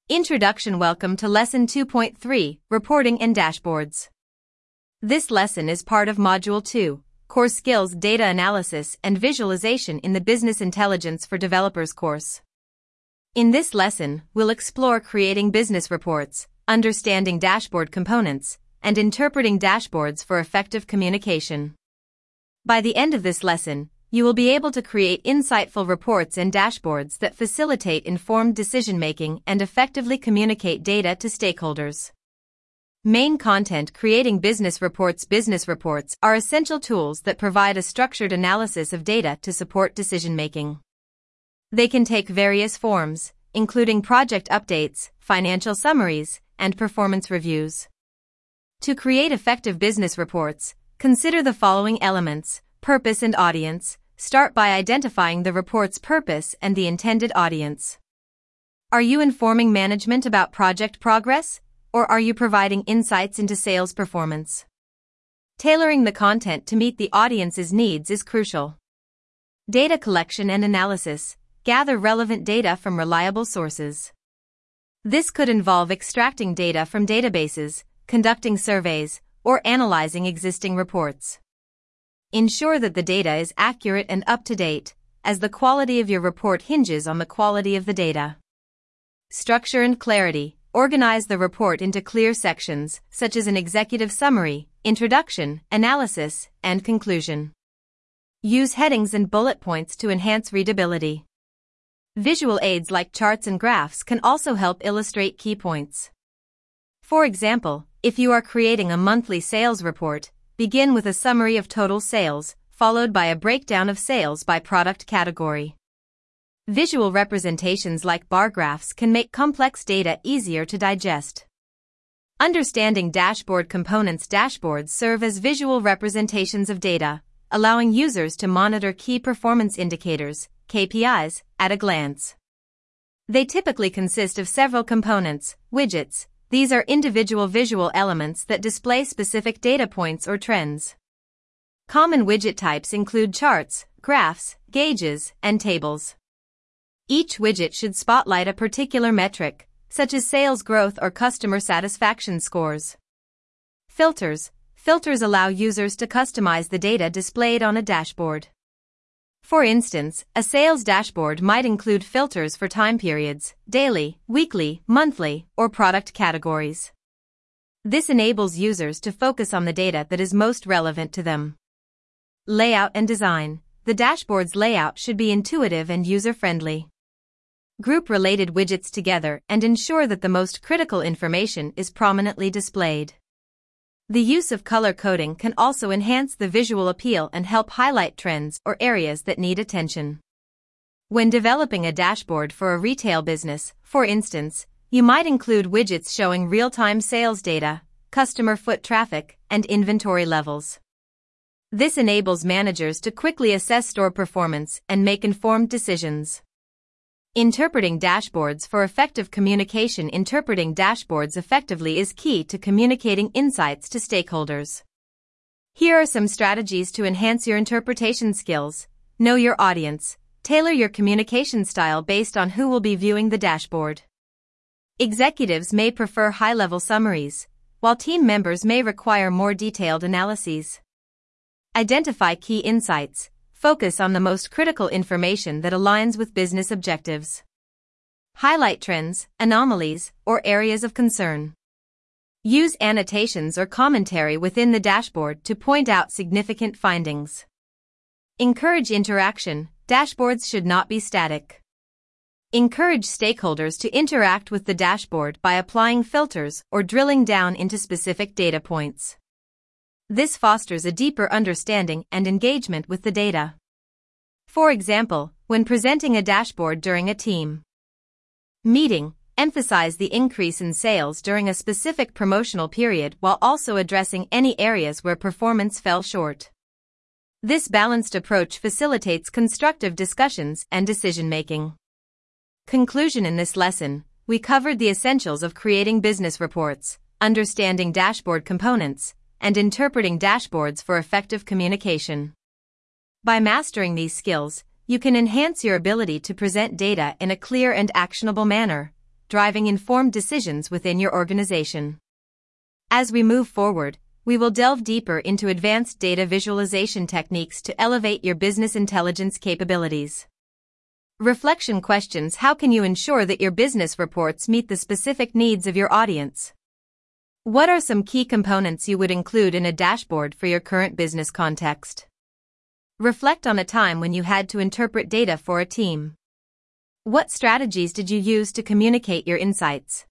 Introduction. Welcome to Lesson 2.3, Reporting and Dashboards. This lesson is part of Module 2, Core Skills Data Analysis and Visualization in the Business Intelligence for Developers course. In this lesson, we'll explore creating business reports, understanding dashboard components, and interpreting dashboards for effective communication. By the end of this lesson, you will be able to create insightful reports and dashboards that facilitate informed decision-making and effectively communicate data to stakeholders. Main content. Creating business reports. Business reports are essential tools that provide a structured analysis of data to support decision-making. They can take various forms, including project updates, financial summaries, and performance reviews. To create effective business reports, consider the following elements: purpose and audience. Start by identifying the report's purpose and the intended audience. Are you informing management about project progress, or are you providing insights into sales performance? Tailoring the content to meet the audience's needs is crucial. Data collection and analysis. Gather relevant data from reliable sources. This could involve extracting data from databases, conducting surveys, or analyzing existing reports. Ensure that the data is accurate and up-to-date, as the quality of your report hinges on the quality of the data. Structure and clarity. Organize the report into clear sections, such as an executive summary, introduction, analysis, and conclusion. Use headings and bullet points to enhance readability. Visual aids like charts and graphs can also help illustrate key points. For example, if you are creating a monthly sales report, begin with a summary of total sales, followed by a breakdown of sales by product category. Visual representations like bar graphs can make complex data easier to digest. Understanding dashboard components. Dashboards serve as visual representations of data, allowing users to monitor key performance indicators, KPIs, at a glance. They typically consist of several components, widgets. These are individual visual elements that display specific data points or trends. Common widget types include charts, graphs, gauges, and tables. Each widget should spotlight a particular metric, such as sales growth or customer satisfaction scores. Filters. Filters allow users to customize the data displayed on a dashboard. For instance, a sales dashboard might include filters for time periods, daily, weekly, monthly, or product categories. This enables users to focus on the data that is most relevant to them. Layout and design. The dashboard's layout should be intuitive and user-friendly. Group related widgets together and ensure that the most critical information is prominently displayed. The use of color coding can also enhance the visual appeal and help highlight trends or areas that need attention. When developing a dashboard for a retail business, for instance, you might include widgets showing real-time sales data, customer foot traffic, and inventory levels. This enables managers to quickly assess store performance and make informed decisions. Interpreting dashboards for effective communication. Interpreting dashboards effectively is key to communicating insights to stakeholders. Here are some strategies to enhance your interpretation skills. Know your audience. Tailor your communication style based on who will be viewing the dashboard. Executives may prefer high-level summaries, while team members may require more detailed analyses. Identify key insights. Focus on the most critical information that aligns with business objectives. Highlight trends, anomalies, or areas of concern. Use annotations or commentary within the dashboard to point out significant findings. Encourage interaction. Dashboards should not be static. Encourage stakeholders to interact with the dashboard by applying filters or drilling down into specific data points. This fosters a deeper understanding and engagement with the data. For example, when presenting a dashboard during a team meeting, emphasize the increase in sales during a specific promotional period while also addressing any areas where performance fell short. This balanced approach facilitates constructive discussions and decision-making. Conclusion. In this lesson, we covered the essentials of creating business reports, understanding dashboard components, and interpreting dashboards for effective communication. By mastering these skills, you can enhance your ability to present data in a clear and actionable manner, driving informed decisions within your organization. As we move forward, we will delve deeper into advanced data visualization techniques to elevate your business intelligence capabilities. Reflection questions: how can you ensure that your business reports meet the specific needs of your audience? What are some key components you would include in a dashboard for your current business context? Reflect on a time when you had to interpret data for a team. What strategies did you use to communicate your insights?